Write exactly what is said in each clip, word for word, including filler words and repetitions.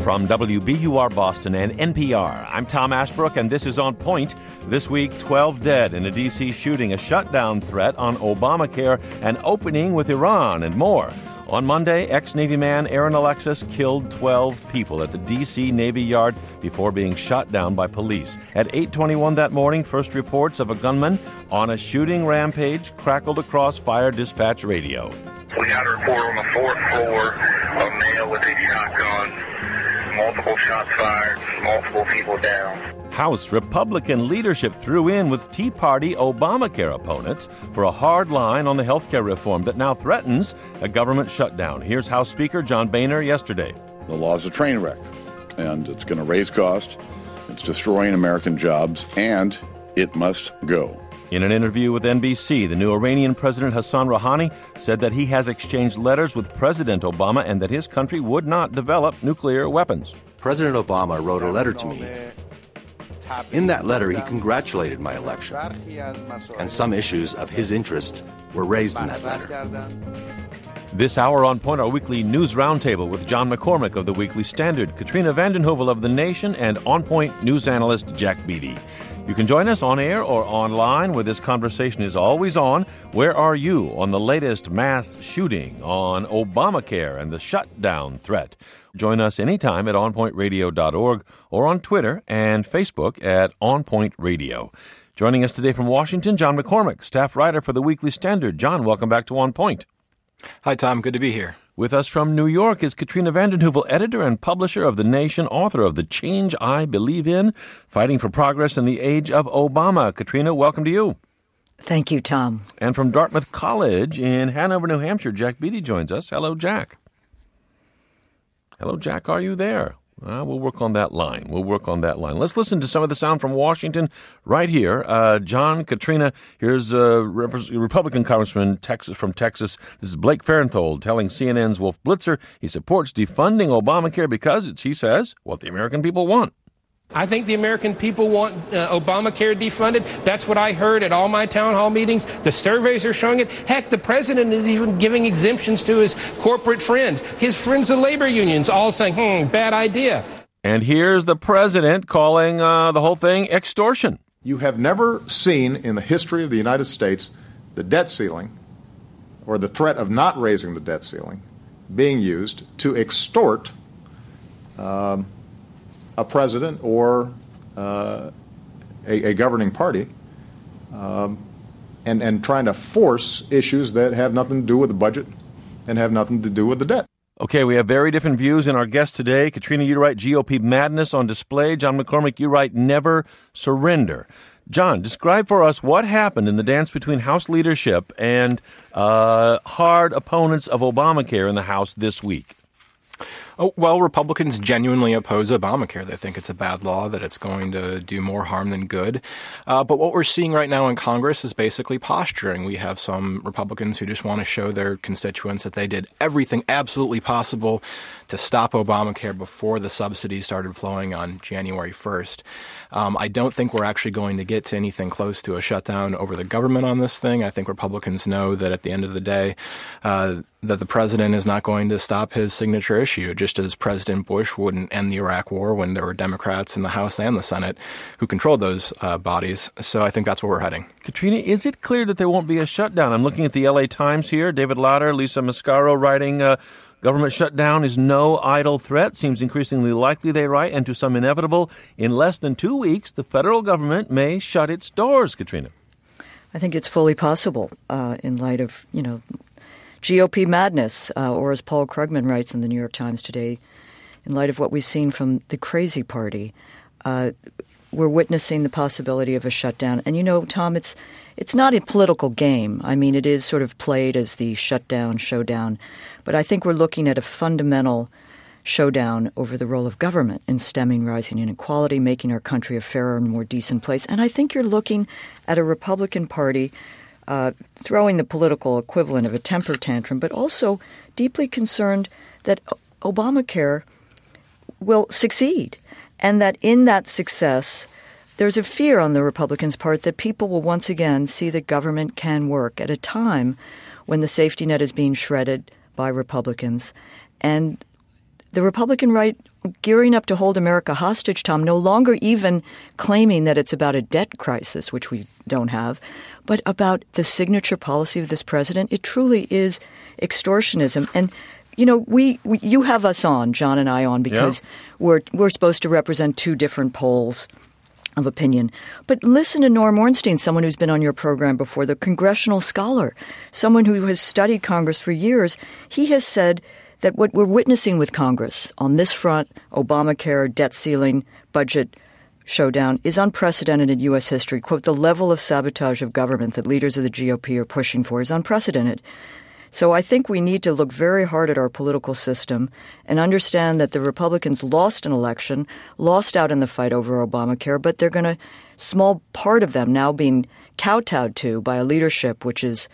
From W B U R Boston and N P R, I'm Tom Ashbrook, and this is On Point. This week, twelve dead in a D C shooting, a shutdown threat on Obamacare, an opening with Iran, and more. On Monday, ex-Navy man Aaron Alexis killed twelve people at the D C Navy Yard before being shot down by police. At eight twenty-one that morning, first reports of a gunman on a shooting rampage crackled across fire dispatch radio. We got a report on the fourth floor, a male with a shotgun, multiple shots fired, multiple people down. House Republican leadership threw in with Tea Party Obamacare opponents for a hard line on the health care reform that now threatens a government shutdown. Here's House Speaker John Boehner yesterday. The law is a train wreck, and it's going to raise costs, it's destroying American jobs, and it must go. In an interview with N B C, the new Iranian President Hassan Rouhani said that he has exchanged letters with President Obama and that his country would not develop nuclear weapons. President Obama wrote a letter to me. In that letter, he congratulated my election, and some issues of his interest were raised in that letter. This hour on Point, our weekly news roundtable with John McCormick of the Weekly Standard, Katrina vanden Heuvel of The Nation, and On Point news analyst Jack Beatty. You can join us on air or online where this conversation is always on. Where are you on the latest mass shooting, on Obamacare and the shutdown threat? Join us anytime at on point radio dot org or on Twitter and Facebook at On Point Radio. Joining us today from Washington, John McCormick, staff writer for the Weekly Standard. John, welcome back to On Point. Hi, Tom. Good to be here. With us from New York is Katrina vanden Heuvel, editor and publisher of The Nation, author of The Change I Believe In, Fighting for Progress in the Age of Obama. Katrina, welcome to you. Thank you, Tom. And from Dartmouth College in Hanover, New Hampshire, Jack Beatty joins us. Hello, Jack. Hello, Jack. Are you there? Uh, we'll work on that line. We'll work on that line. Let's listen to some of the sound from Washington right here. Uh, John, Katrina, here's a Rep- Republican Congressman Texas, from Texas. This is Blake Farenthold telling C N N's Wolf Blitzer he supports defunding Obamacare because it's, he says, what the American people want. I think the American people want uh, Obamacare defunded. That's what I heard at all my town hall meetings. The surveys are showing it. Heck, the president is even giving exemptions to his corporate friends. His friends, the labor unions, all saying, hmm, bad idea. And here's the president calling uh, the whole thing extortion. You have never seen in the history of the United States the debt ceiling or the threat of not raising the debt ceiling being used to extort um, a president or uh, a, a governing party um, and, and trying to force issues that have nothing to do with the budget and have nothing to do with the debt. Okay, we have very different views in our guest today. Katrina, you write G O P madness on display. John McCormick, you write never surrender. John, describe for us what happened in the dance between House leadership and uh, hard opponents of Obamacare in the House this week. Oh, well, Republicans genuinely oppose Obamacare. They think it's a bad law, that it's going to do more harm than good. Uh, but what we're seeing right now in Congress is basically posturing. We have some Republicans who just want to show their constituents that they did everything absolutely possible to stop Obamacare before the subsidies started flowing on January first. Um, I don't think we're actually going to get to anything close to a shutdown over the government on this thing. I think Republicans know that at the end of the day, uh, that the president is not going to stop his signature issue, just as President Bush wouldn't end the Iraq War when there were Democrats in the House and the Senate who controlled those uh, bodies. So I think that's where we're heading. Katrina, is it clear that there won't be a shutdown? I'm looking at the L A Times here. David Lauder, Lisa Mascaro writing, uh, government shutdown is no idle threat. Seems increasingly likely, they write, and to some inevitable. In less than two weeks, the federal government may shut its doors, Katrina. I think it's fully possible uh, in light of, you know, G O P madness, uh, or as Paul Krugman writes in the New York Times today, in light of what we've seen from the crazy party, uh, we're witnessing the possibility of a shutdown. And, you know, Tom, it's it's not a political game. I mean, it is sort of played as the shutdown, showdown. But I think we're looking at a fundamental showdown over the role of government in stemming rising inequality, making our country a fairer and more decent place. And I think you're looking at a Republican Party uh, throwing the political equivalent of a temper tantrum, but also deeply concerned that Obamacare will succeed, and that in that success, there's a fear on the Republicans' part that people will once again see that government can work at a time when the safety net is being shredded by Republicans. And the Republican right gearing up to hold America hostage, Tom, no longer even claiming that it's about a debt crisis, which we don't have, but about the signature policy of this president. It truly is extortionism. And, you know, we, we you have us on, John and I on, because yeah. we're we're supposed to represent two different poles of opinion. But listen to Norm Ornstein, someone who's been on your program before, the congressional scholar, someone who has studied Congress for years. He has said that what we're witnessing with Congress on this front, Obamacare, debt ceiling, budget showdown, is unprecedented in U S history. Quote, the level of sabotage of government that leaders of the G O P are pushing for is unprecedented. So I think we need to look very hard at our political system and understand that the Republicans lost an election, lost out in the fight over Obamacare, but they're going to, small part of them now being kowtowed to by a leadership which is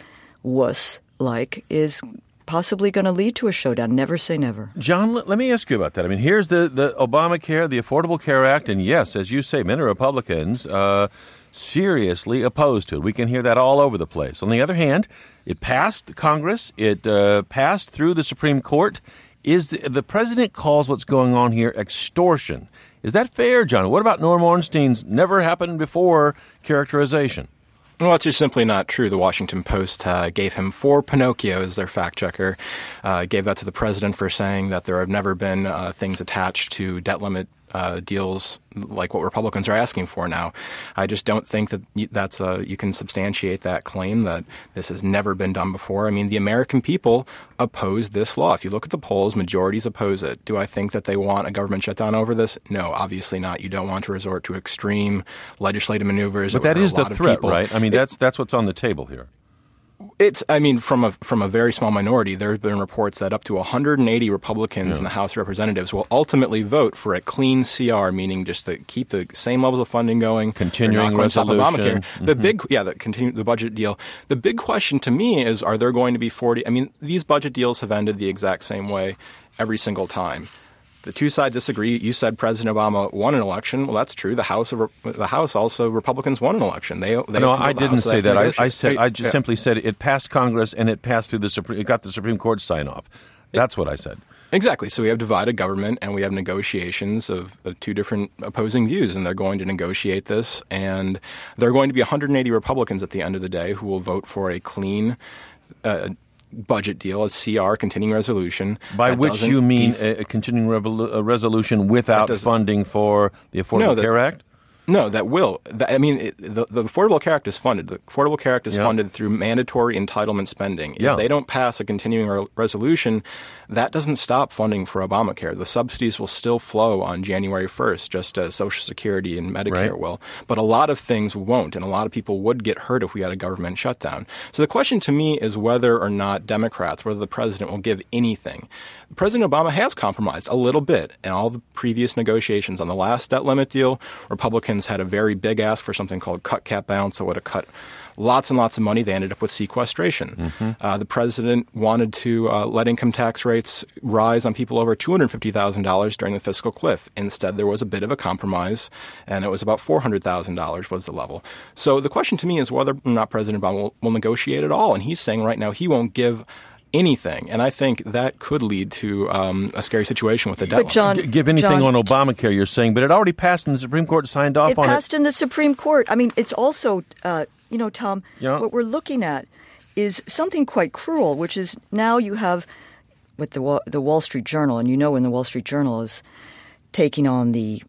wuss-like, is possibly going to lead to a showdown. Never say never. John, let, let me ask you about that. I mean, here's the, the Obamacare, the Affordable Care Act, and yes, as you say, many Republicans uh, seriously opposed to it. We can hear that all over the place. On the other hand, it passed Congress. It uh, passed through the Supreme Court. Is the, the president calls what's going on here extortion? Is that fair, John? What about Norm Ornstein's never happened before characterization? Well, it's just simply not true. The Washington Post uh, gave him four Pinocchios, their fact checker, uh, gave that to the president for saying that there have never been uh, things attached to debt limit uh, deals like what Republicans are asking for now. I just don't think that that's a, you can substantiate that claim that this has never been done before. I mean, the American people oppose this law. If you look at the polls, majorities oppose it. Do I think that they want a government shutdown over this? No, obviously not. You don't want to resort to extreme legislative maneuvers. But that is the threat, people. right? I mean, that's that's what's on the table here. It's, I mean, from a from a very small minority, there have been reports that up to one hundred eighty Republicans yeah. in the House of Representatives will ultimately vote for a clean C R, meaning just to keep the same levels of funding going. Continuing resolution. Obamacare. Mm-hmm. The big, yeah, the continue the budget deal. The big question to me is, are there going to be forty? I mean, these budget deals have ended the exact same way every single time. The two sides disagree. You said President Obama won an election. Well, that's true. The House of the House also Republicans won an election. They, they no, I didn't House, say that. I, I said I just yeah. simply said it passed Congress and it passed through the Supreme. It got the Supreme Court sign off. That's what I said. Exactly. So we have divided government and we have negotiations of, of two different opposing views, and they're going to negotiate this. And there are going to be one hundred eighty Republicans at the end of the day who will vote for a clean Uh, budget deal, a C R, continuing resolution. By which you mean def- a, a continuing revolu- a resolution without funding for the Affordable no, that, Care Act? No, that will. That, I mean, it, the, the Affordable Care Act is funded. The Affordable Care Act is yeah. funded through mandatory entitlement spending. If yeah. they don't pass a continuing re- resolution, that doesn't stop funding for Obamacare. The subsidies will still flow on January first, just as Social Security and Medicare right. will. But a lot of things won't, and a lot of people would get hurt if we had a government shutdown. So the question to me is whether or not Democrats, whether the president will give anything. President Obama has compromised a little bit in all the previous negotiations. On the last debt limit deal, Republicans had a very big ask for something called cut cap balance that would have cut lots and lots of money. They ended up with sequestration. Mm-hmm. Uh, the president wanted to uh, let income tax rates rise on people over two hundred fifty thousand dollars during the fiscal cliff. Instead, there was a bit of a compromise, and it was about four hundred thousand dollars was the level. So the question to me is whether or not President Obama will, will negotiate at all. And he's saying right now he won't give anything. And I think that could lead to um, a scary situation with the debt. But John, G- give anything John, on Obamacare, you're saying, but it already passed and the Supreme Court signed off it on it. It passed in the Supreme Court. I mean, it's also, uh, you know, Tom, yeah. what we're looking at is something quite cruel, which is now you have with the the Wall Street Journal, and you know when the Wall Street Journal is taking on the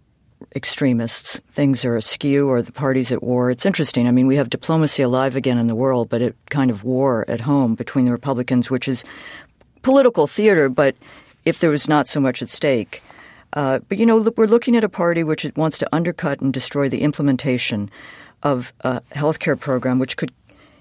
extremists, things are askew or the party's at war. It's interesting. I mean, we have diplomacy alive again in the world, but it kind of war at home between the Republicans, which is political theater, but if there was not so much at stake. Uh, but, you know, look, we're looking at a party which wants to undercut and destroy the implementation of a health care program which could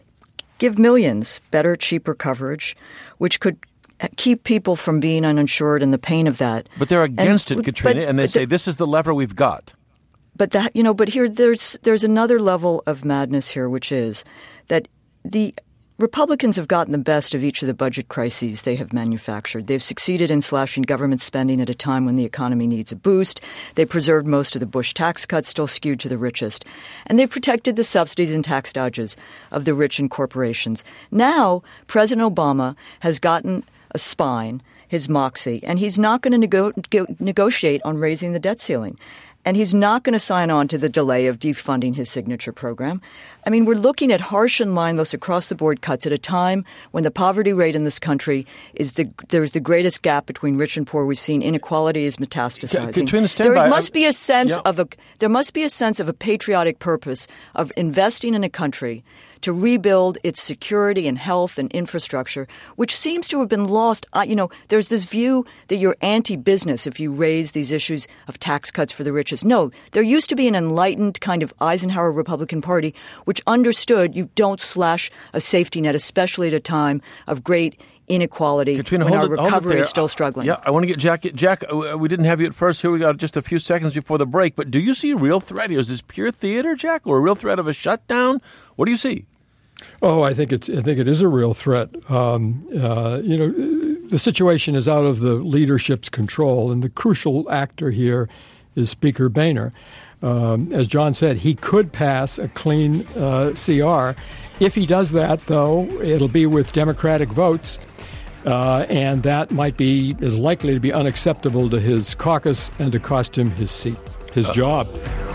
give millions better, cheaper coverage, which could keep people from being uninsured and the pain of that. But they're against and, it, Katrina, but, and they but say the, this is the lever we've got. But that, you know, but here there's there's another level of madness here, which is that the Republicans have gotten the best of each of the budget crises they have manufactured. They've succeeded in slashing government spending at a time when the economy needs a boost. They preserved most of the Bush tax cuts, still skewed to the richest. And they've protected the subsidies and tax dodges of the rich and corporations. Now, President Obama has gotten a spine. his moxie, and he's not going to nego- go- negotiate on raising the debt ceiling. And he's not going to sign on to the delay of defunding his signature program. I mean, we're looking at harsh and mindless across-the-board cuts at a time when the poverty rate in this country is the there's the greatest gap between rich and poor we've seen. Inequality is metastasizing. Katrina, stand there by. must be a sense yeah. of a there must be a sense of a patriotic purpose of investing in a country to rebuild its security and health and infrastructure, which seems to have been lost. Uh, you know, there's this view that you're anti-business if you raise these issues of tax cuts for the richest. No, there used to be an enlightened kind of Eisenhower Republican Party which understood you don't slash a safety net, especially at a time of great inequality Katrina, when hold our it, hold it recovery there. is still struggling. Yeah, I want to get Jack. Jack, uh, we didn't have you at first. Here we got just a few seconds before the break. But do you see a real threat here? Is this pure theater, Jack, or a real threat of a shutdown? What do you see? Oh, I think it's. I think it is a real threat. Um, uh, you know, the situation is out of the leadership's control, and the crucial actor here is Speaker Boehner. Um, as John said, he could pass a clean uh, C R. If he does that, though, it'll be with Democratic votes, uh, and that might be is likely to be unacceptable to his caucus and to cost him his seat, his uh. job.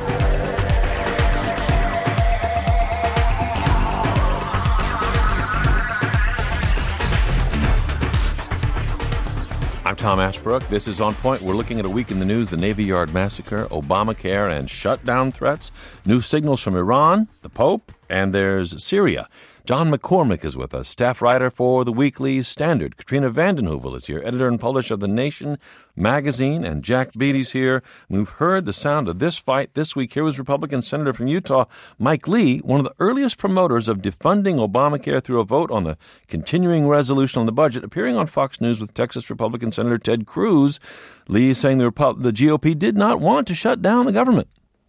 I'm Tom Ashbrook. This is On Point. We're looking at a week in the news, the Navy Yard massacre, Obamacare, and shutdown threats, new signals from Iran, the Pope, and there's Syria. John McCormick is with us, staff writer for the Weekly Standard. Katrina vanden Heuvel is here, editor and publisher of The Nation magazine, and Jack Beatty's here. We've heard the sound of this fight this week. Here was Republican Senator from Utah, Mike Lee, one of the earliest promoters of defunding Obamacare through a vote on the continuing resolution on the budget, appearing on Fox News with Texas Republican Senator Ted Cruz. Lee saying the, Repu- the G O P did not want to shut down the government.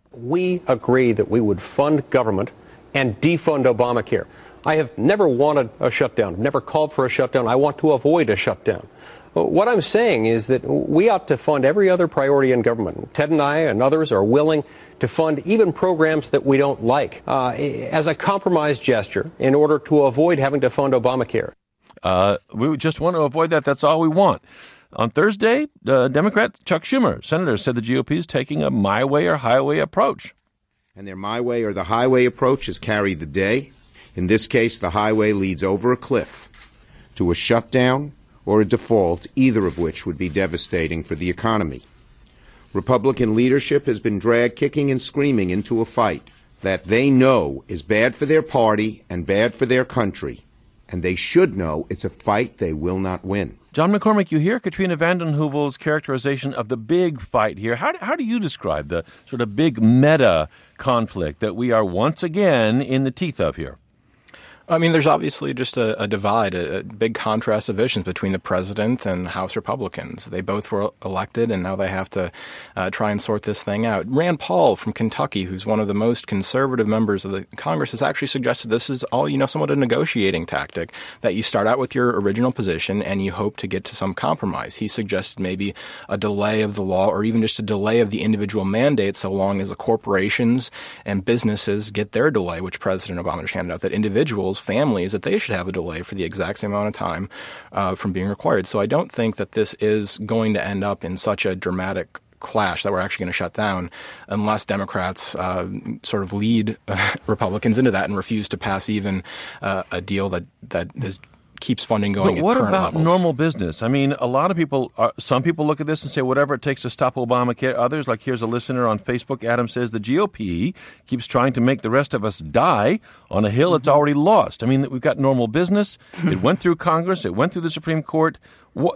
We agree that we would fund government and defund Obamacare. I have never wanted a shutdown, never called for a shutdown. I want to avoid a shutdown. What I'm saying is that we ought to fund every other priority in government. Ted and I and others are willing to fund even programs that we don't like uh, as a compromise gesture in order to avoid having to fund Obamacare. Uh, we just want to avoid that. That's all we want. On Thursday, uh, Democrat Chuck Schumer, senator, said the G O P is taking a my way or highway approach. And their my way or the highway approach has carried the day. In this case, the highway leads over a cliff to a shutdown or a default, either of which would be devastating for the economy. Republican leadership has been dragged kicking and screaming into a fight that they know is bad for their party and bad for their country, and they should know it's a fight they will not win. John McCormick, you hear Katrina vanden Heuvel's characterization of the big fight here. How do, how do you describe the sort of big meta conflict that we are once again in the teeth of here? I mean, there's obviously just a, a divide, a, a big contrast of visions between the president and House Republicans. They both were elected, and now they have to uh, try and sort this thing out. Rand Paul from Kentucky, who's one of the most conservative members of the Congress, has actually suggested this is all, you know, somewhat a negotiating tactic, that you start out with your original position and you hope to get to some compromise. He suggested maybe a delay of the law or even just a delay of the individual mandate so long as the corporations and businesses get their delay, which President Obama just handed out, that individuals, families, that they should have a delay for the exact same amount of time uh, from being required. So I don't think that this is going to end up in such a dramatic clash that we're actually going to shut down unless Democrats uh, sort of lead uh, Republicans into that and refuse to pass even uh, a deal that, that is keeps funding going but what at current about levels. Normal business? I mean, a lot of people, are, some people look at this and say whatever it takes to stop Obamacare. Others, like here's a listener on Facebook, Adam says the G O P keeps trying to make the rest of us die on a hill it's already lost. I mean, we've got normal business. It went through Congress. It went through the Supreme Court. What,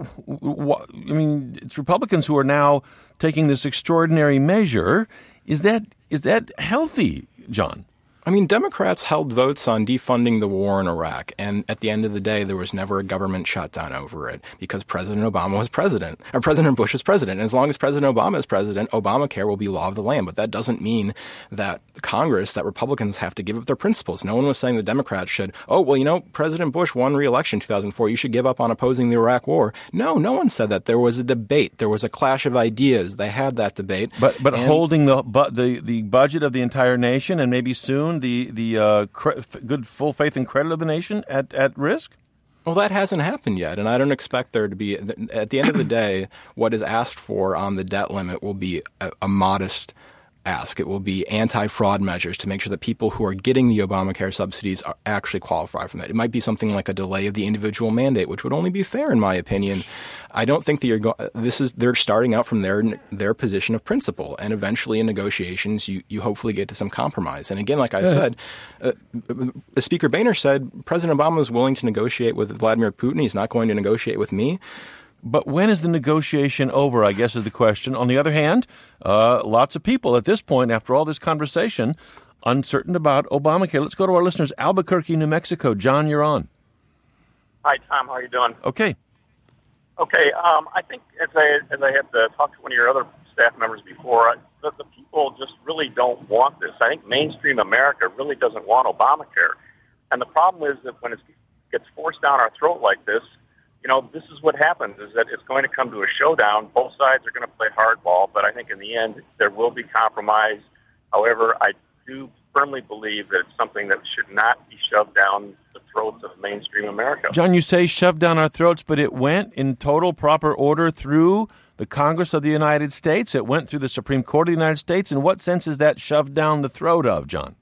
what, I mean, it's Republicans who are now taking this extraordinary measure. Is that is that healthy, John? I mean, Democrats held votes on defunding the war in Iraq, and at the end of the day, there was never a government shutdown over it because President Obama was president, or President Bush was president. And as long as President Obama is president, Obamacare will be law of the land. But that doesn't mean that Congress, that Republicans have to give up their principles. No one was saying the Democrats should, oh, well, you know, President Bush won re-election in two thousand four. You should give up on opposing the Iraq war. No, no one said that. There was a debate. There was a clash of ideas. They had that debate. But but and, holding the, bu- the the budget of the entire nation and maybe soon the the uh, cre- good full faith and credit of the nation at, at risk? Well, that hasn't happened yet, and I don't expect there to be. At the end of the day, what is asked for on the debt limit will be a, a modest ask. It will be anti-fraud measures to make sure that people who are getting the Obamacare subsidies are actually qualify from that. It might be something like a delay of the individual mandate, which would only be fair, in my opinion. I don't think that you're go- this is they're starting out from their their position of principle, and eventually in negotiations, you you hopefully get to some compromise. And again, like I yeah. said, uh, Speaker Boehner said President Obama is willing to negotiate with Vladimir Putin. He's not going to negotiate with me. But when is the negotiation over, I guess, is the question. On the other hand, uh, lots of people at this point, after all this conversation, uncertain about Obamacare. Let's go to our listeners. Albuquerque, New Mexico. John, you're on. Hi, Tom. How are you doing? Okay. Okay. Um, I think as I, as I had uh, talked to one of your other staff members before, I, the, the people just really don't want this. I think mainstream America really doesn't want Obamacare. And the problem is that when it gets forced down our throat like this, you know, this is what happens, is that it's going to come to a showdown. Both sides are going to play hardball, but I think in the end there will be compromise. However, I do firmly believe that it's something that should not be shoved down the throats of mainstream America. John, you say shoved down our throats, but it went in total proper order through the Congress of the United States. It went through the Supreme Court of the United States. In what sense is that shoved down the throat of, John?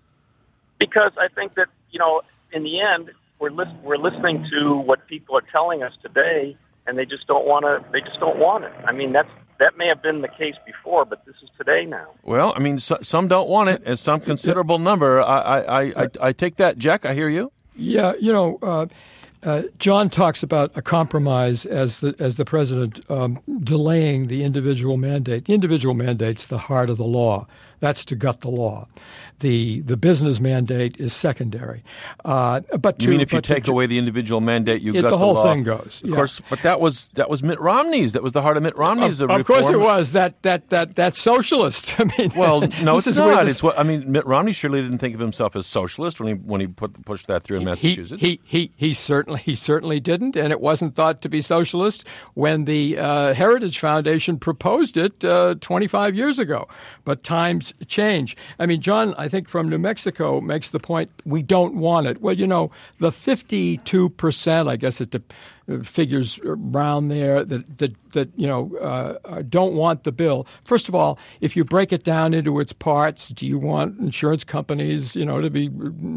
Because I think that, you know, in the end, We're, list, we're listening to what people are telling us today, and they just don't want to. They just don't want it. I mean, that's that may have been the case before, but this is today now. Well, I mean, so, some don't want it, and some considerable number. I, I, I, I take that, Jack. I hear you. Yeah, you know, uh, uh, John talks about a compromise as the as the president um, delaying the individual mandate. The individual mandate's the heart of the law. That's to gut the law. The the business mandate is secondary. Uh, but to, you mean if you but take to, away the individual mandate, you it, gut the whole law. thing goes. Of yeah. course, but that was that was Mitt Romney's. That was the heart of Mitt Romney's. Of, of of course, it was that that that that socialist. I mean, well, no, this it's is not. this, It's what I mean. Mitt Romney surely didn't think of himself as socialist when he when he put pushed that through in Massachusetts. He he he, he certainly he certainly didn't, and it wasn't thought to be socialist when the uh, Heritage Foundation proposed it uh, twenty-five years ago. But times change. I mean, John, I think from New Mexico makes the point we don't want it. Well, you know, the fifty-two percent, I guess it uh, figures around there that that, that you know uh, don't want the bill. First of all, if you break it down into its parts, do you want insurance companies, you know, to be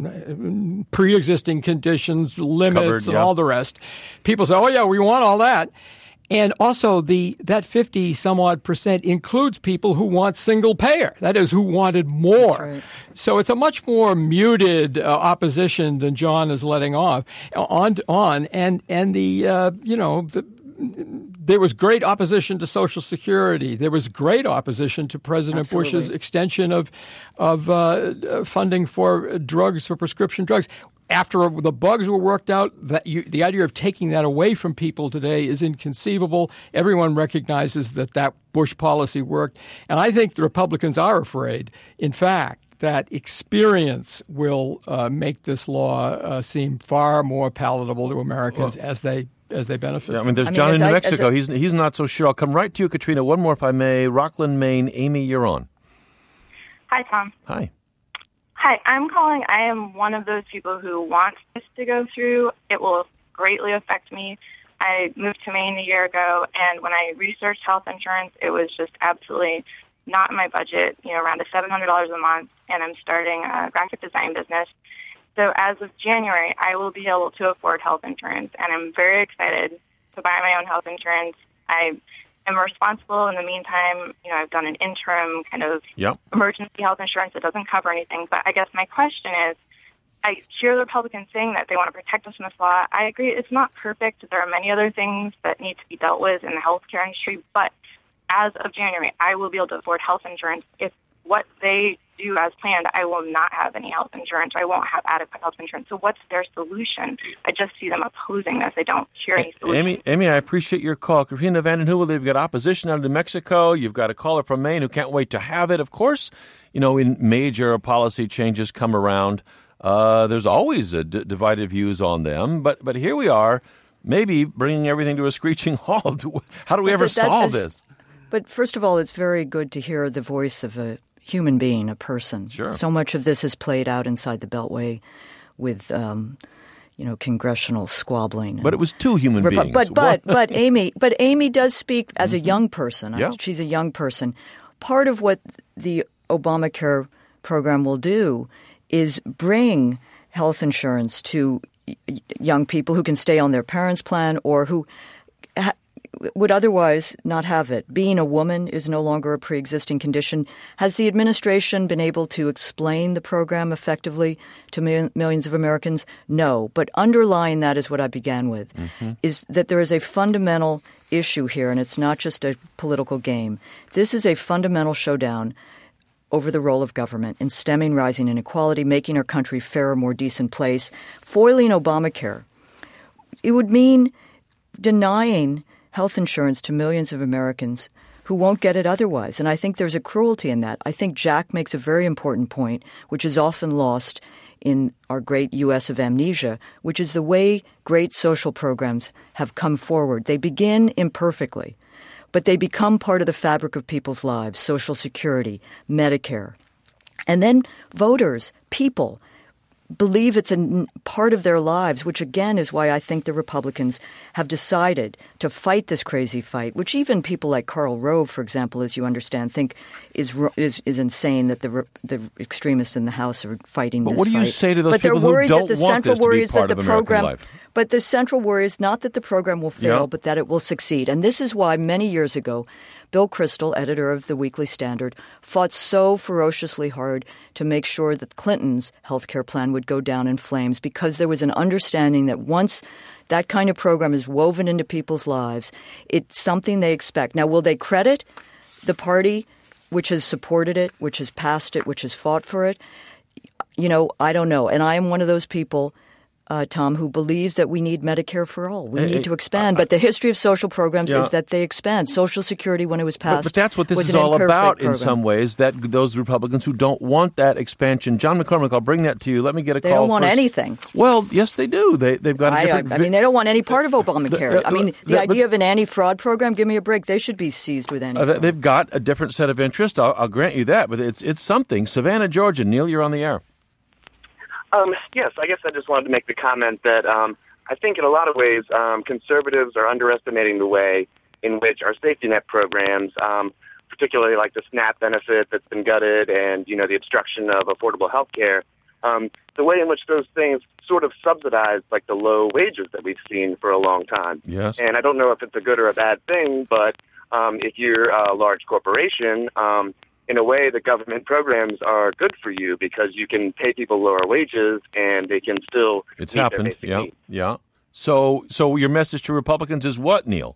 pre-existing conditions, limits, Covered, and yeah. all the rest? People say, "Oh yeah, we want all that." And also, the that fifty some odd percent includes people who want single payer. That is, who wanted more. Right. So it's a much more muted uh, opposition than John is letting off on on. And and the uh, you know the, there was great opposition to Social Security. There was great opposition to President Absolutely. Bush's extension of of uh, funding for drugs, for prescription drugs. After the bugs were worked out, that you, the idea of taking that away from people today is inconceivable. Everyone recognizes that that Bush policy worked. And I think the Republicans are afraid, in fact, that experience will uh, make this law uh, seem far more palatable to Americans well, as they as they benefit. Yeah, I mean, there's I mean, John in New I, Mexico. I, he's he's not so sure. I'll come right to you, Katrina. One more, if I may. Rockland, Maine. Amy, you're on. Hi, Tom. Hi. Hi, I'm calling. I am one of those people who wants this to go through. It will greatly affect me. I moved to Maine a year ago, and when I researched health insurance, it was just absolutely not in my budget, you know, around a seven hundred dollars a month, and I'm starting a graphic design business. So as of January, I will be able to afford health insurance, and I'm very excited to buy my own health insurance. I am responsible in the meantime. You know, I've done an interim kind of yep. emergency health insurance that doesn't cover anything. But I guess my question is, I hear the Republicans saying that they want to protect us from this law. I agree it's not perfect. There are many other things that need to be dealt with in the healthcare industry. But as of January, I will be able to afford health insurance. If what they do as planned, I will not have any health insurance. I won't have adequate health insurance. So what's their solution? I just see them opposing this. I don't hear any solution. Amy, Amy, I appreciate your call. Katrina Vanden Heuvel, they've got opposition out of New Mexico. You've got a caller from Maine who can't wait to have it. Of course, you know, in major policy changes come around, uh, there's always a d- divided views on them. But but here we are, maybe bringing everything to a screeching halt. How do we ever that, that solve is, this? But first of all, it's very good to hear the voice of a human being, a person. Sure. So much of this is played out inside the Beltway with, um, you know, congressional squabbling. But it was two human Repu- beings. But but but Amy, but Amy does speak as a young person. Yeah. She's a young person. Part of what the Obamacare program will do is bring health insurance to y- young people who can stay on their parents' plan or who ha- would otherwise not have it. Being a woman is no longer a pre-existing condition. Has the administration been able to explain the program effectively to mil- millions of Americans? No. But underlying that is what I began with, mm-hmm. is that there is a fundamental issue here, and it's not just a political game. This is a fundamental showdown over the role of government in stemming rising inequality, making our country a fairer, more decent place, foiling Obamacare. It would mean denying health insurance to millions of Americans who won't get it otherwise. And I think there's a cruelty in that. I think Jack makes a very important point, which is often lost in our great U S of amnesia, which is the way great social programs have come forward. They begin imperfectly, but they become part of the fabric of people's lives, Social Security, Medicare. And then voters, people, believe it's a n- part of their lives, which again is why I think the Republicans have decided to fight this crazy fight, which even people like Karl Rove, for example, as you understand, think is is, is insane that the re- the extremists in the House are fighting but this what do you fight. say to those but people they're worried who don't that the want central this to worry be is part that the of American program, life? But the central worry is not that the program will fail, Yeah. but that it will succeed. And this is why many years ago, Bill Kristol, editor of the Weekly Standard, fought so ferociously hard to make sure that Clinton's health care plan would go down in flames, because there was an understanding that once that kind of program is woven into people's lives, it's something they expect. Now, will they credit the party which has supported it, which has passed it, which has fought for it? You know, I don't know. And I am one of those people, Uh, Tom, who believes that we need Medicare for all. We Hey, need hey, to expand. I- but the history of social programs Yeah. is that they expand. Social Security, when it was But, passed, but that's what this was is an all imperfect about in program. some ways, that those Republicans who don't want that expansion. John McCormick, I'll bring that to you. Let me get a They call don't want first. anything. Well, yes, they do. They, they've got a I, I, different... I mean, they don't want any part of Obamacare. The- uh, I mean, the the- idea of an anti-fraud program, give me a break. They should be seized with any Uh, fraud. they've got a different set of interests. I'll, I'll grant you that, but it's it's something. Savannah, Georgia. Neil, you're on the air. Um, yes, I guess I just wanted to make the comment that um, I think in a lot of ways um, conservatives are underestimating the way in which our safety net programs, um, particularly like the SNAP benefit that's been gutted and, you know, the obstruction of affordable health care, um, the way in which those things sort of subsidize like the low wages that we've seen for a long time. Yes. And I don't know if it's a good or a bad thing, but um, if you're a large corporation, um, in a way, the government programs are good for you because you can pay people lower wages and they can still It's meet their happened. basic Yeah, needs. yeah. So, so your message to Republicans is what, Neil?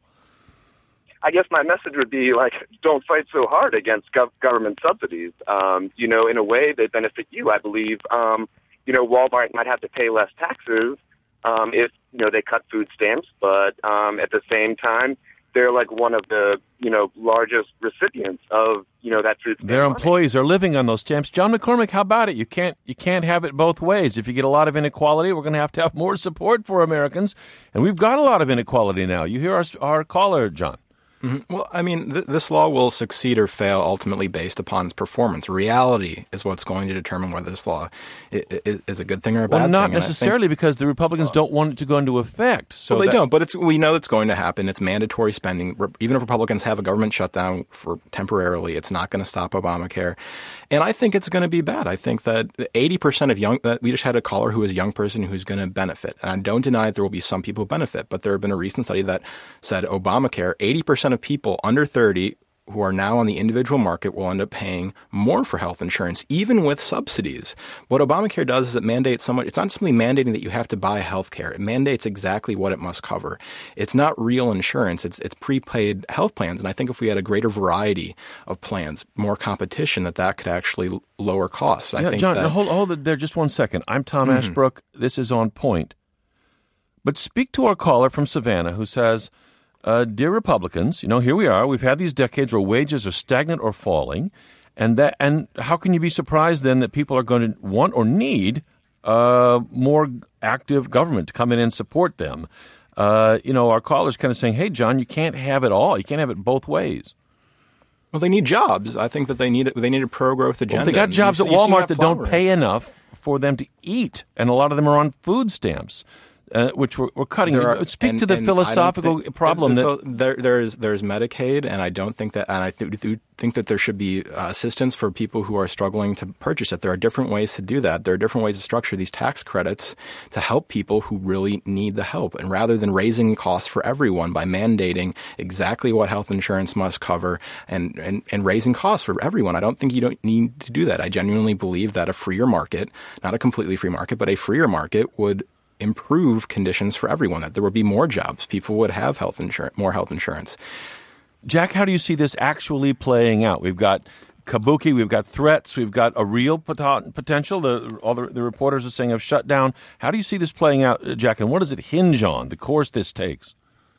I guess my message would be, like, don't fight so hard against gov- government subsidies. Um, you know, in a way, they benefit you, I believe. Um, you know, Walmart might have to pay less taxes um, if, you know, they cut food stamps, but um, at the same time, they're like one of the, you know, largest recipients of, you know, that food stamp Their money. employees are living on those stamps. John McCormick, how about it? You can't you can't have it both ways. If you get a lot of inequality, we're going to have to have more support for Americans, and we've got a lot of inequality now. You hear our our caller, John. Mm-hmm. Well, I mean, th- this law will succeed or fail ultimately based upon its performance. Reality is what's going to determine whether this law i- i- is a good thing or a bad Well, thing. not And I think- necessarily, because the Republicans don't want it to go into effect. So well, they that- don't, but it's we know it's going to happen. It's mandatory spending. Re- Even if Republicans have a government shutdown for temporarily, it's not going to stop Obamacare. And I think it's going to be bad. I think that eighty percent of young uh, – we just had a caller who is a young person who's going to benefit. And I don't deny that there will be some people who benefit, but there have been a recent study that said Obamacare, eighty percent of people under thirty who are now on the individual market will end up paying more for health insurance, even with subsidies. What Obamacare does is it mandates so much. It's not simply mandating that you have to buy health care. It mandates exactly what it must cover. It's not real insurance. It's it's prepaid health plans. And I think if we had a greater variety of plans, more competition, that that could actually l- lower costs. I Yeah, think John, that, now hold, hold it there just one second. I'm Tom Mhm. Ashbrook. This is On Point. But speak to our caller from Savannah who says, uh, dear Republicans, you know, here we are. We've had these decades where wages are stagnant or falling. And that, and how can you be surprised then that people are going to want or need uh, more active government to come in and support them? Uh, you know, our caller's kind of saying, hey, John, you can't have it all. You can't have it both ways. Well, they need jobs. I think that they need they need a pro-growth agenda. Well, they got And jobs you at see- you see Walmart that that don't flowering. pay enough for them to eat, and a lot of them are on food stamps. uh, which we're, we're cutting. Are, Speak and, to the philosophical think, problem the, that the, there, there's there's Medicaid, and I don't think that, and I th- th- think that there should be uh, assistance for people who are struggling to purchase it. There are different ways to do that. There are different ways to structure these tax credits to help people who really need the help. And rather than raising costs for everyone by mandating exactly what health insurance must cover and, and, and raising costs for everyone, I don't think you don't need to do that. I genuinely believe that a freer market, not a completely free market, but a freer market would improve conditions for everyone, that there would be more jobs. People would have health insurance, more health insurance. Jack, how do you see this actually playing out? We've got kabuki, we've got threats, we've got a real pot- potential. The, all the, the reporters are saying of shutdown. How do you see this playing out, Jack, and what does it hinge on, the course this takes?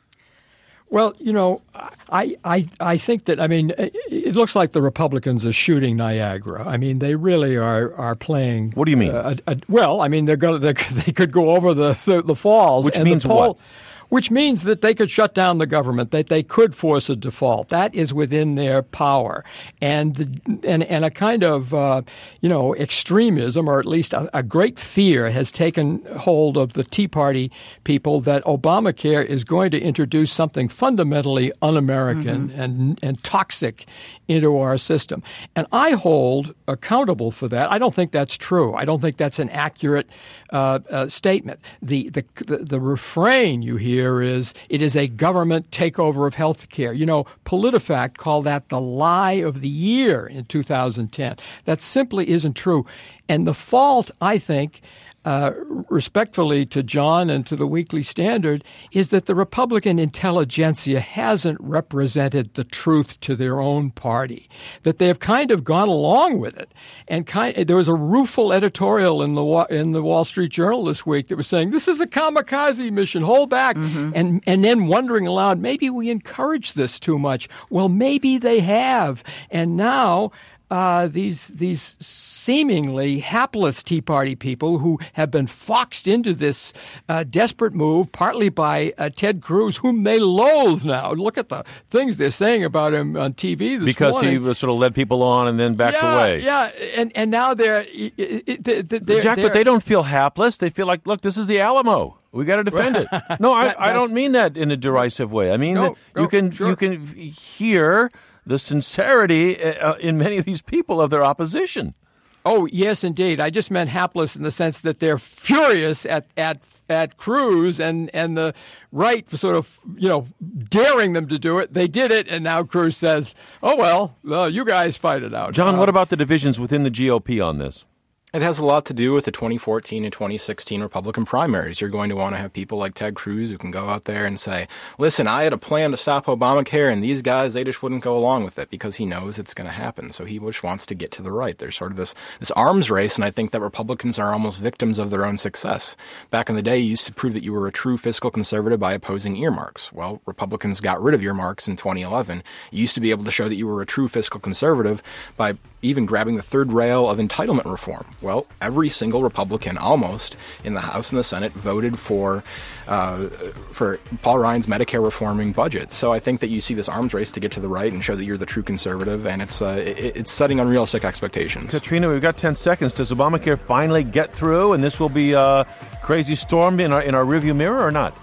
Well, you know, I, I I think that, I mean, it looks like the Republicans are shooting Niagara. I mean, they really are are playing. What do you mean? Uh, a, a, well, I mean, they're going they they could go over the the, the falls, which and means the poll, what? Which means that they could shut down the government, that they could force a default. That is within their power. And the, and, and a kind of, uh, you know, extremism, or at least a, a great fear, has taken hold of the Tea Party people that Obamacare is going to introduce something fundamentally un-American mm-hmm. and, and toxic into our system. And I hold accountable for that. I don't think that's true. I don't think that's an accurate uh, uh, statement. The, the, the, the refrain you hear is it is a government takeover of health care. You know, PolitiFact called that the lie of the year in two thousand ten. That simply isn't true. And the fault, I think, uh, respectfully to John and to the Weekly Standard, is that the Republican intelligentsia hasn't represented the truth to their own party, that they have kind of gone along with it. And kind, there was a rueful editorial in the in the Wall Street Journal this week that was saying, this is a kamikaze mission, hold back, mm-hmm. and, and then wondering aloud, maybe we encourage this too much. Well, maybe they have. And now Uh, these these seemingly hapless Tea Party people who have been foxed into this uh, desperate move, partly by uh, Ted Cruz, whom they loathe now. Look at the things they're saying about him on T V this because morning. Because he sort of led people on and then backed yeah, away. Yeah, and and now they're, they're, they're Jack, they're, but they don't feel hapless. They feel like, look, this is the Alamo. We got to defend it. No, I, that, I don't mean that in a derisive way. I mean no, that no, you can sure. you can hear the sincerity uh, in many of these people of their opposition. Oh, yes, indeed. I just meant hapless in the sense that they're furious at at at Cruz and, and the right for sort of, you know, daring them to do it. They did it, and now Cruz says, oh, well, uh, you guys fight it out. John, uh, what about the divisions within the G O P on this? It has a lot to do with the twenty fourteen and twenty sixteen Republican primaries. You're going to want to have people like Ted Cruz who can go out there and say, listen, I had a plan to stop Obamacare, and these guys, they just wouldn't go along with it because he knows it's going to happen. So he just wants to get to the right. There's sort of this, this arms race, and I think that Republicans are almost victims of their own success. Back in the day, you used to prove that you were a true fiscal conservative by opposing earmarks. Well, Republicans got rid of earmarks in twenty eleven. You used to be able to show that you were a true fiscal conservative by even grabbing the third rail of entitlement reform. Well, every single Republican, almost, in the House and the Senate voted for uh, for Paul Ryan's Medicare reforming budget. So I think that you see this arms race to get to the right and show that you're the true conservative, and it's uh, it, it's setting unrealistic expectations. Katrina, we've got ten seconds. Does Obamacare finally get through, and this will be a crazy storm in our in our rearview mirror, or not?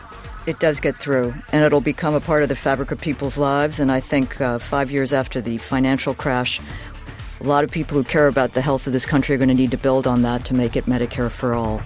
It does get through, and it'll become a part of the fabric of people's lives. And I think uh, five years after the financial crash, a lot of people who care about the health of this country are going to need to build on that to make it Medicare for all.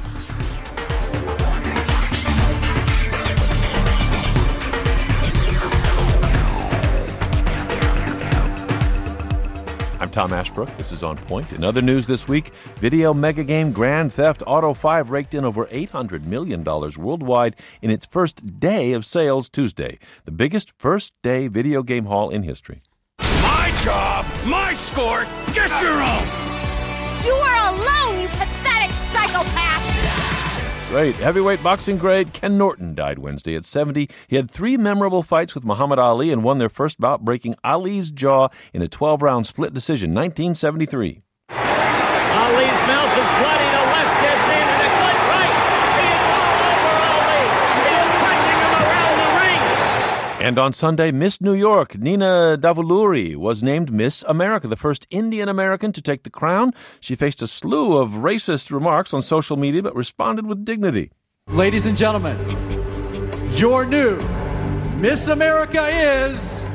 I'm Tom Ashbrook. This is On Point. In other news this week, video mega game Grand Theft Auto five raked in over eight hundred million dollars worldwide in its first day of sales Tuesday, the biggest first-day video game haul in history. My job, my score, get your own! You are alone, you pathetic psychopath! Great. Heavyweight boxing great Ken Norton died Wednesday at seventy. He had three memorable fights with Muhammad Ali and won their first bout, breaking Ali's jaw in a twelve-round split decision, nineteen seventy-three. Ali's mouth is bloody, the left gets in, and a good right! He is all over Ali! He is punching him around the ring! And on Sunday, Miss New York, Nina Davuluri, was named Miss America, the first Indian-American to take the crown. She faced a slew of racist remarks on social media, but responded with dignity. Ladies and gentlemen, your new Miss America is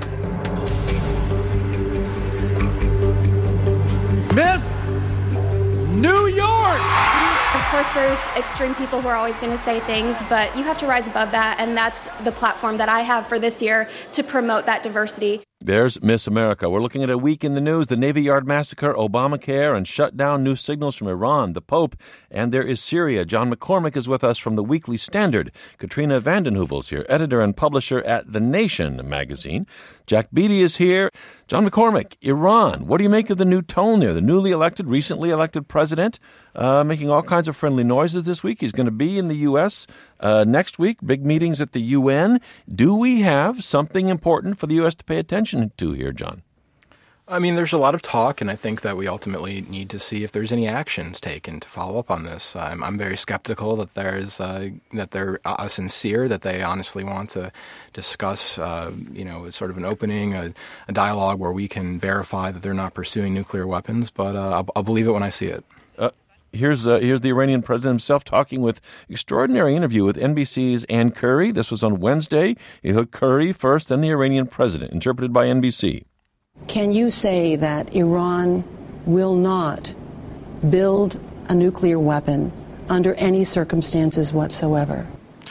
Miss New York! Of course, there's extreme people who are always going to say things, but you have to rise above that, and that's the platform that I have for this year to promote that diversity. There's Miss America. We're looking at a week in the news, the Navy Yard massacre, Obamacare, and shut down new signals from Iran, the Pope, and there is Syria. John McCormick is with us from the Weekly Standard. Katrina vanden Heuvel's here, editor and publisher at The Nation magazine. Jack Beatty is here. John McCormick, Iran. What do you make of the new tone there? The newly elected, recently elected president uh, making all kinds of friendly noises this week. He's going to be in the U S uh, next week, big meetings at the U N. Do we have something important for the U S to pay attention to here, John? I mean, there's a lot of talk, and I think that we ultimately need to see if there's any actions taken to follow up on this. I'm, I'm very skeptical that there's uh, that they're uh, sincere, that they honestly want to discuss, uh, you know, sort of an opening, a, a dialogue where we can verify that they're not pursuing nuclear weapons. But uh, I'll, I'll believe it when I see it. Uh, here's uh, here's the Iranian president himself talking with extraordinary interview with N B C's Ann Curry. This was on Wednesday. He hooked Curry first, then the Iranian president, interpreted by N B C. Can you say that Iran will not build a nuclear weapon under any circumstances whatsoever?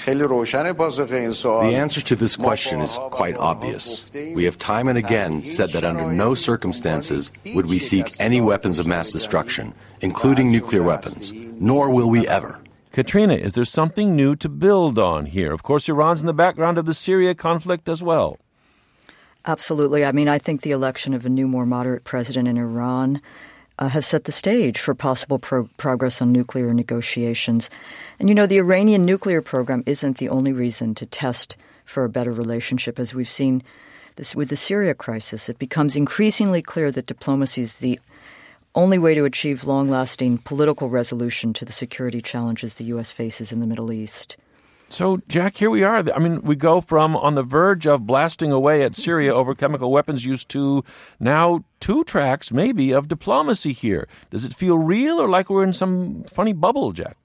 The answer to this question is quite obvious. We have time and again said that under no circumstances would we seek any weapons of mass destruction, including nuclear weapons, nor will we ever. Katrina, is there something new to build on here? Of course, Iran's in the background of the Syria conflict as well. Absolutely. I mean, I think the election of a new, more moderate president in Iran uh, has set the stage for possible pro- progress on nuclear negotiations. And, you know, the Iranian nuclear program isn't the only reason to test for a better relationship. As we've seen this with the Syria crisis, it becomes increasingly clear that diplomacy is the only way to achieve long-lasting political resolution to the security challenges the U S faces in the Middle East. So, Jack, here we are. I mean, we go from on the verge of blasting away at Syria over chemical weapons use to now two tracks, maybe, of diplomacy here. Does it feel real or like we're in some funny bubble, Jack?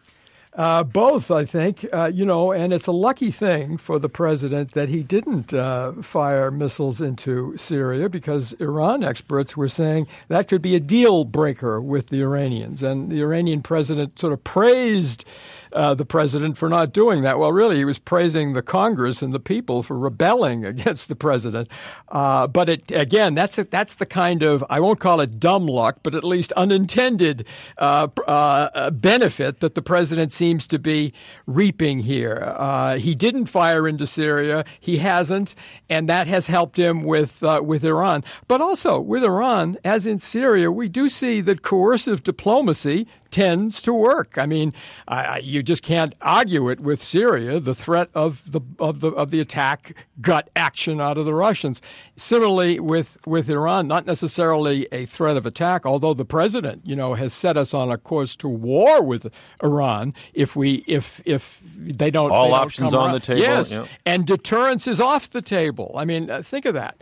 Uh, both, I think. Uh, you know, and it's a lucky thing for the president that he didn't uh, fire missiles into Syria, because Iran experts were saying that could be a deal breaker with the Iranians. And the Iranian president sort of praised Uh, the president for not doing that. Well, really, he was praising the Congress and the people for rebelling against the president. Uh, but it, again, that's a, that's the kind of, I won't call it dumb luck, but at least unintended uh, uh, benefit that the president seems to be reaping here. Uh, he didn't fire into Syria. He hasn't. And that has helped him with uh, with Iran. But also with Iran, as in Syria, we do see that coercive diplomacy tends to work. I mean, I, I, you just can't argue it with Syria. The threat of the of the of the attack gut action out of the Russians. Similarly, with with Iran, not necessarily a threat of attack, although the president, you know, has set us on a course to war with Iran if we if if they don't all they don't options come on around. the table. Yes, yeah. And deterrence is off the table. I mean, uh, think of that.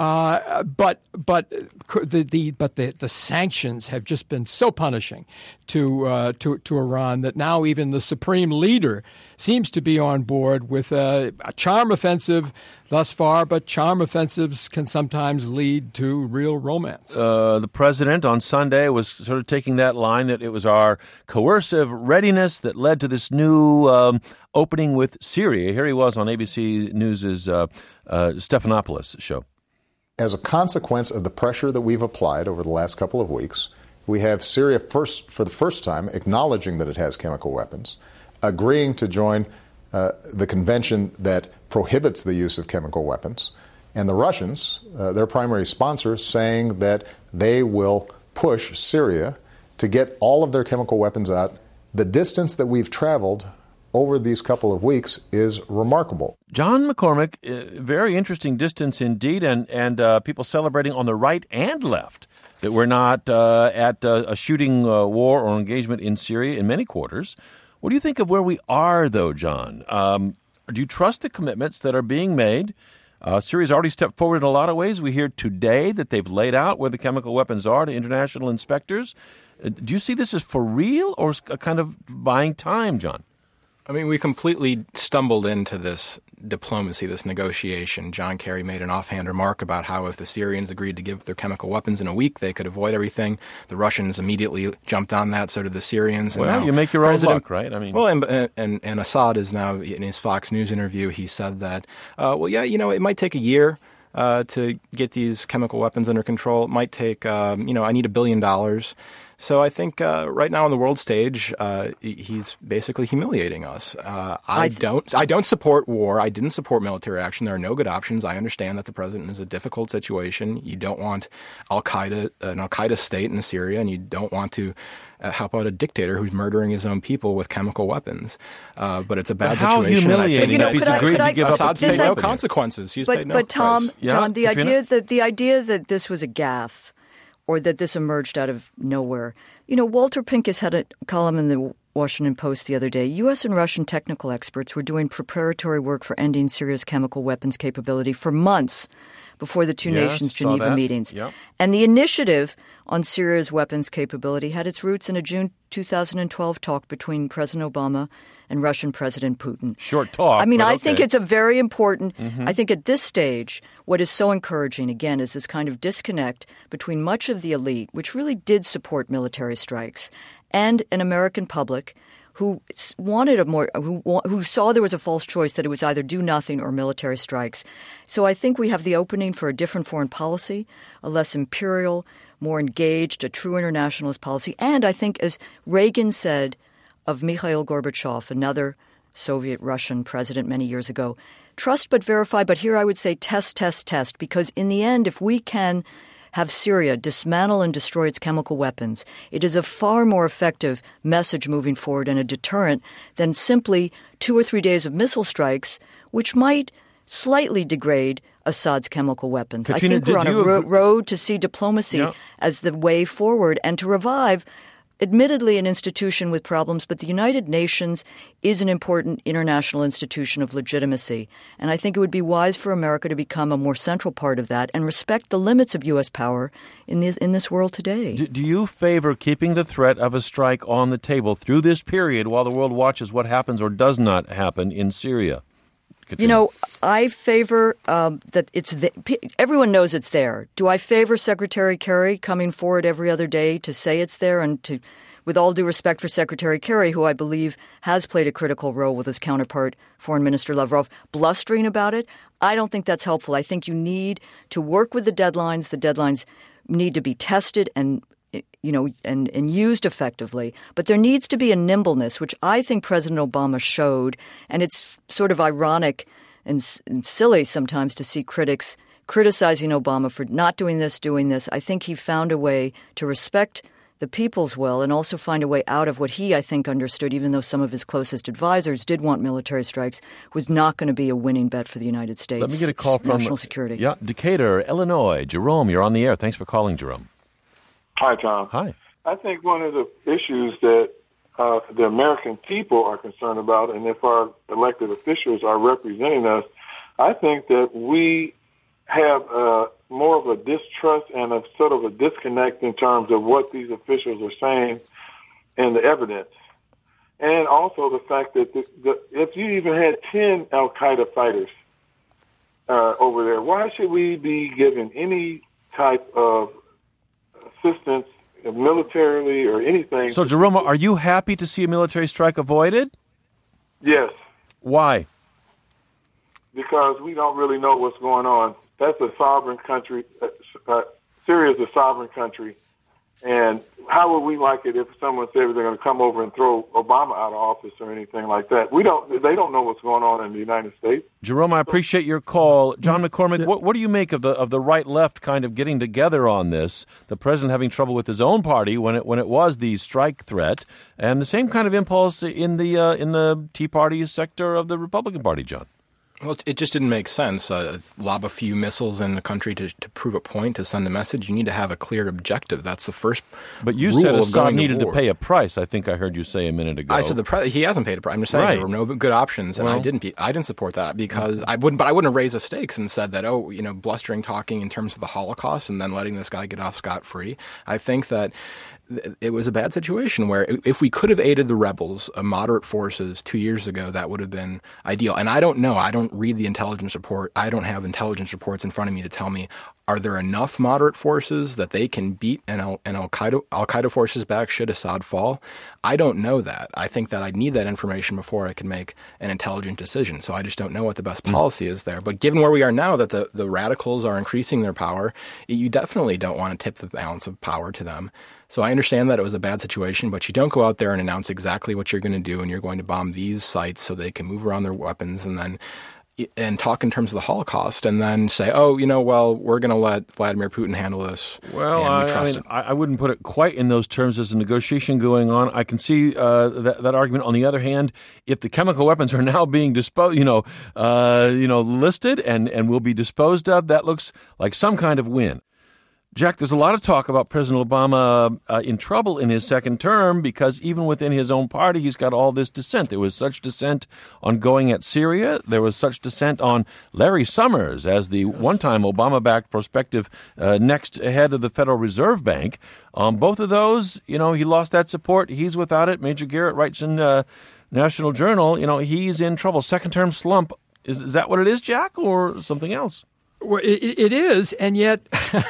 Uh, but but the the but the the sanctions have just been so punishing to uh, to to Iran that now even the supreme leader seems to be on board with a, a charm offensive thus far, but charm offensives can sometimes lead to real romance. Uh, the president on Sunday was sort of taking that line that it was our coercive readiness that led to this new um, opening with Syria. Here he was on A B C News' uh, uh, Stephanopoulos show. As a consequence of the pressure that we've applied over the last couple of weeks, we have Syria first, for the first time, acknowledging that it has chemical weapons, agreeing to join uh, the convention that prohibits the use of chemical weapons, and the Russians, uh, their primary sponsor, saying that they will push Syria to get all of their chemical weapons out. The distance that we've traveled over these couple of weeks is remarkable. John McCormick, uh, very interesting distance indeed, and, and uh, people celebrating on the right and left that we're not uh, at uh, a shooting uh, war or engagement in Syria in many quarters. What do you think of where we are, though, John? Um, do you trust the commitments that are being made? Uh, Syria's already stepped forward in a lot of ways. We hear today that they've laid out where the chemical weapons are to international inspectors. Uh, do you see this as for real or a kind of buying time, John? I mean, we completely stumbled into this diplomacy, this negotiation. John Kerry made an offhand remark about how if the Syrians agreed to give their chemical weapons in a week, they could avoid everything. The Russians immediately jumped on that, so did the Syrians. And well, now you make your own luck, right? I mean, well, and, and, and Assad is now, in his Fox News interview, he said that, uh, well, yeah, you know, it might take a year uh, to get these chemical weapons under control. It might take, um, you know, I need a billion dollars. So I think uh, right now on the world stage, uh, he's basically humiliating us. Uh, I, I th- don't. I don't support war. I didn't support military action. There are no good options. I understand that the president is a difficult situation. You don't want Al Qaeda, an Al Qaeda state in Syria, and you don't want to uh, help out a dictator who's murdering his own people with chemical weapons. Uh, but it's a bad but how situation. Humiliating! You know, he's agreed to give Assad's up paid no consequences. He's but, paid no but Tom, price. Yeah, Tom, the Katrina? idea that the idea that this was a gaffe, or that this emerged out of nowhere. You know, Walter Pincus had a column in the Washington Post the other day. U S and Russian technical experts were doing preparatory work for ending Syria's chemical weapons capability for months before the two yes, nations saw Geneva that. meetings. Yep. And the initiative on Syria's weapons capability had its roots in a June two thousand twelve talk between President Obama and Russian President Putin. Short talk. I mean, but I okay. think it's a very important Mm-hmm. I think at this stage, what is so encouraging, again, is this kind of disconnect between much of the elite, which really did support military strikes, and an American public who wanted a more who who saw there was a false choice that it was either do nothing or military strikes. So I think we have the opening for a different foreign policy, a less imperial, more engaged, a true internationalist policy. And I think, as Reagan said of Mikhail Gorbachev, another Soviet Russian president many years ago, trust but verify, but here I would say test, test, test, because in the end, if we can have Syria dismantle and destroy its chemical weapons, it is a far more effective message moving forward and a deterrent than simply two or three days of missile strikes, which might slightly degrade Assad's chemical weapons. Katrina, I think we're on a you ro- agree- road to see diplomacy Yeah. as the way forward and to revive, admittedly, an institution with problems, but the United Nations is an important international institution of legitimacy. And I think it would be wise for America to become a more central part of that and respect the limits of U S power in this, in this world today. Do, do you favor keeping the threat of a strike on the table through this period while the world watches what happens or does not happen in Syria? Katrina. You know, I favor um, that it's the, everyone knows it's there. Do I favor Secretary Kerry coming forward every other day to say it's there and to, with all due respect for Secretary Kerry, who I believe has played a critical role with his counterpart, Foreign Minister Lavrov, blustering about it? I don't think that's helpful. I think you need to work with the deadlines. The deadlines need to be tested and you know, and, and used effectively. But there needs to be a nimbleness, which I think President Obama showed. And it's sort of ironic and, and silly sometimes to see critics criticizing Obama for not doing this, doing this. I think he found a way to respect the people's will and also find a way out of what he, I think, understood, even though some of his closest advisors did want military strikes, was not going to be a winning bet for the United States. Let me get a call from national security. Yeah, Decatur, Illinois. Jerome, you're on the air. Thanks for calling, Jerome. Hi, Tom. Hi. I think one of the issues that uh, the American people are concerned about, and if our elected officials are representing us, I think that we have uh, more of a distrust and a sort of a disconnect in terms of what these officials are saying and the evidence. And also the fact that the, the, if you even had ten al-Qaeda fighters uh, over there, why should we be given any type of assistance militarily or anything? So, Jerome, are you happy to see a military strike avoided? Yes. Why? Because we don't really know what's going on. That's a sovereign country. Uh, uh, Syria is a sovereign country. And how would we like it if someone said they're going to come over and throw Obama out of office or anything like that? We don't. They don't know what's going on in the United States. Jerome, I appreciate your call. John McCormick, what, what do you make of the of the right-left kind of getting together on this? The president having trouble with his own party when it when it was the strike threat, and the same kind of impulse in the uh, in the Tea Party sector of the Republican Party, John. Well, it just didn't make sense. Uh, lob a few missiles in the country to, to prove a point, to send a message. You need to have a clear objective. That's the first But you rule said of Assad going needed to, to pay a price. I think I heard you say a minute ago. I said the pre- he hasn't paid a price. I'm just saying Right. there were no good options, and Well, I didn't. Be, I didn't support that because I wouldn't. But I wouldn't have raised the stakes and said that oh, you know, blustering talking in terms of the Holocaust and then letting this guy get off scot free. I think that it was a bad situation where if we could have aided the rebels, uh, moderate forces, two years ago, that would have been ideal. And I don't know. I don't read the intelligence report. I don't have intelligence reports in front of me to tell me, are there enough moderate forces that they can beat an, Al- an Al-Qaeda, Al-Qaeda forces back should Assad fall? I don't know that. I think that I'd need that information before I can make an intelligent decision. So I just don't know what the best policy is there. But given where we are now, that the, the radicals are increasing their power, you definitely don't want to tip the balance of power to them. So I understand that it was a bad situation, but you don't go out there and announce exactly what you're going to do, and you're going to bomb these sites so they can move around their weapons and then and talk in terms of the Holocaust, and then say, oh, you know, well, we're going to let Vladimir Putin handle this. Well, and we I, trust I mean, him. I, I wouldn't put it quite in those terms. There's a negotiation going on. I can see uh, that, that argument. On the other hand, if the chemical weapons are now being disposed, you know, uh, you know, listed and, and will be disposed of, that looks like some kind of win. Jack, there's a lot of talk about President Obama uh, in trouble in his second term because even within his own party, he's got all this dissent. There was such dissent on going at Syria. There was such dissent on Larry Summers as the one-time Obama-backed prospective uh, next head of the Federal Reserve Bank. Um, both of those, you know, he lost that support. He's without it. Major Garrett writes in uh, National Journal, you know, he's in trouble. Second-term slump. Is, is that what it is, Jack, or something else? Well, it, it is, and yet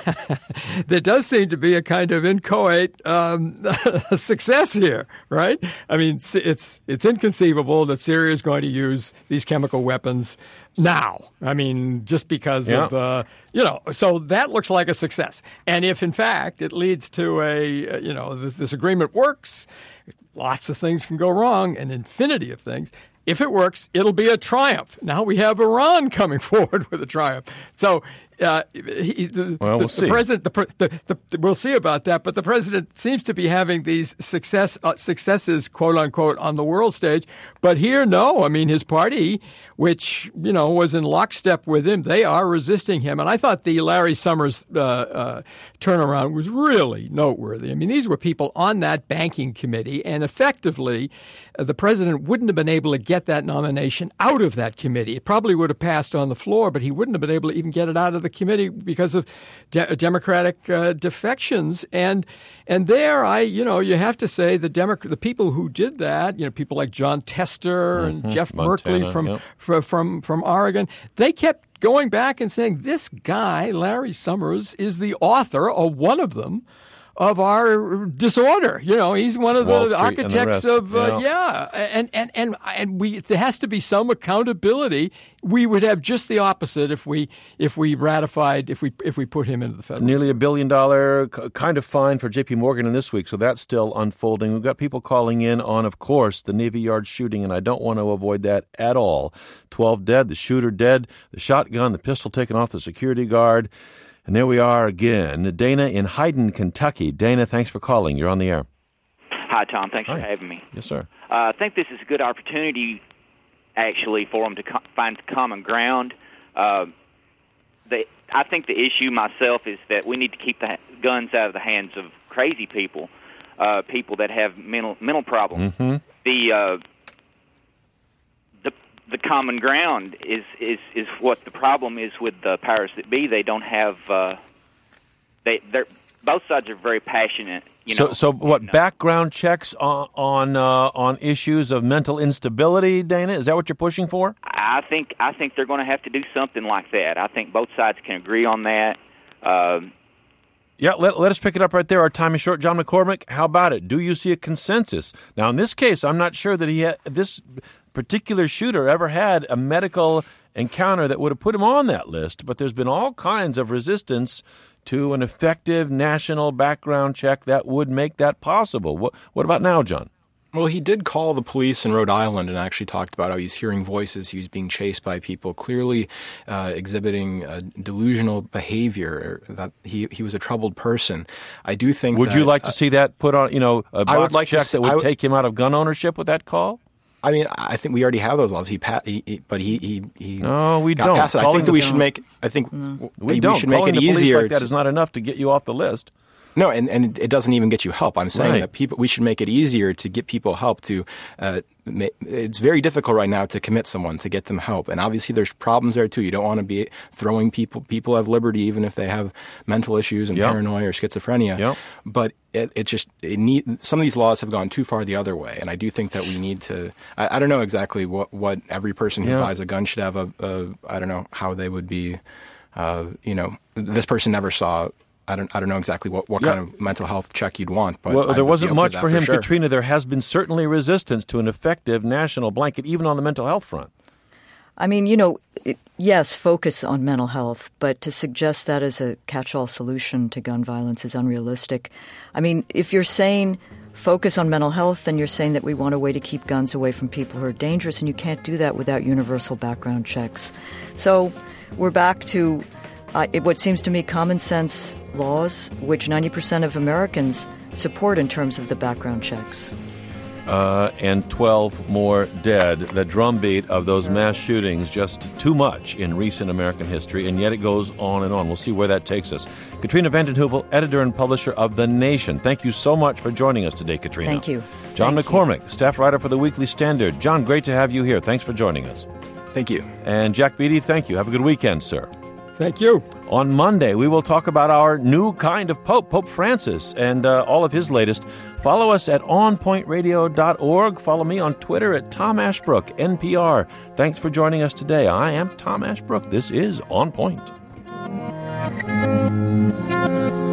there does seem to be a kind of inchoate um, success here, right? I mean, it's it's inconceivable that Syria is going to use these chemical weapons now. I mean, just because yeah. of the, you know, so that looks like a success. And if, in fact, it leads to a, you know, this, this agreement works, lots of things can go wrong, an infinity of things. If it works, it'll be a triumph. Now we have Iran coming forward with a triumph. So uh, he, the, well, we'll the, see. the president, the, the, the, we'll see about that. But the president seems to be having these success uh, successes, quote unquote, on the world stage. But here, no. I mean, his party, which you know was in lockstep with him, they are resisting him. And I thought the Larry Summers uh, uh, turnaround was really noteworthy. I mean, these were people on that banking committee, and effectively, uh, the president wouldn't have been able to get that nomination out of that committee. It probably would have passed on the floor, but he wouldn't have been able to even get it out of the committee because of de- Democratic uh, defections. And and there, I you know, you have to say the Demo- the people who did that, you know, people like John Tester and mm-hmm. Jeff Montana, Merkley from, yep. from from from Oregon, they kept going back and saying this guy, Larry Summers, is the author, or one of them, of our disorder. You know, he's one of Wall the Street architects and the of uh, yeah. yeah, and and and and we there has to be some accountability. We would have just the opposite if we if we ratified if we if we put him into the federal. Nearly a billion dollar kind of fine for J P Morgan in this week, so that's still unfolding. We've got people calling in on, of course, the Navy Yard shooting, and I don't want to avoid that at all. Twelve dead, the shooter dead, the shotgun, the pistol taken off the security guard. And there we are again. Dana in Hayden, Kentucky. Dana, thanks for calling. You're on the air. Hi, Tom. Thanks Hi. for having me. Yes, sir. Uh, I think this is a good opportunity, actually, for them to co- find common ground. Uh, they, I think the issue myself is that we need to keep the guns out of the hands of crazy people, uh, people that have mental mental problems. Mm-hmm. The uh, the the common ground is, is, is what the problem is with the powers that be. They don't have uh, they they're both sides are very passionate. You know, so, so what? and, uh, background checks on on uh, on issues of mental instability, Dana? Is that what you're pushing for? I think I think they're going to have to do something like that. I think both sides can agree on that. Um, Yeah, let, let us pick it up right there. Our time is short. John McCormick, how about it? Do you see a consensus? Now, in this case, I'm not sure that he had, this particular shooter ever had a medical encounter that would have put him on that list, but there's been all kinds of resistance to an effective national background check that would make that possible. What, what about now, John? Well, he did call the police in Rhode Island and actually talked about how he's hearing voices. He was being chased by people, clearly uh, exhibiting a delusional behavior, that he he was a troubled person. I do think Would that, you like to uh, see that put on, you know, a box I would like check to, that would I, take him out of gun ownership with that call? I mean, I think we already have those laws. He, pa- he, he but he he, he no, we got don't. past it. I think that we should make. I think no. we, we don't. should make Calling it the police easier. like that is not enough to get you off the list. No, and, and it doesn't even get you help. I'm saying Right. that people we should make it easier to get people help. To uh, ma- it's very difficult right now to commit someone, to get them help, and obviously there's problems there too. You don't want to be throwing people. People have liberty even if they have mental issues and Yep. paranoia or schizophrenia. Yep. But it, it just it need some of these laws have gone too far the other way, and I do think that we need to. I, I don't know exactly what, what every person who Yeah. buys a gun should have a, a. I don't know how they would be. Uh, you know, this person never saw. I don't. I don't know exactly what, what Yeah. kind of mental health check you'd want. But Well, I there would wasn't be open much to that for him, sure. Katrina. There has been certainly resistance to an effective national blanket, even on the mental health front. I mean, you know, it, yes, focus on mental health, but to suggest that as a catch-all solution to gun violence is unrealistic. I mean, if you're saying focus on mental health, then you're saying that we want a way to keep guns away from people who are dangerous, and you can't do that without universal background checks. So we're back to uh, it, what seems to me common sense laws, which ninety percent of Americans support in terms of the background checks. Uh, and twelve more dead. The drumbeat of those mass shootings, just too much in recent American history, and yet it goes on and on. We'll see where that takes us. Katrina vanden Heuvel, editor and publisher of The Nation. Thank you so much for joining us today, Katrina. Thank you. John Thank McCormick, you. staff writer for the Weekly Standard. John, great to have you here. Thanks for joining us. Thank you. And Jack Beatty, thank you. Have a good weekend, sir. Thank you. On Monday, we will talk about our new kind of Pope, Pope Francis, and uh, all of his latest. Follow us at on point radio dot org. Follow me on Twitter at Tom Ashbrook, N P R. Thanks for joining us today. I am Tom Ashbrook. This is On Point.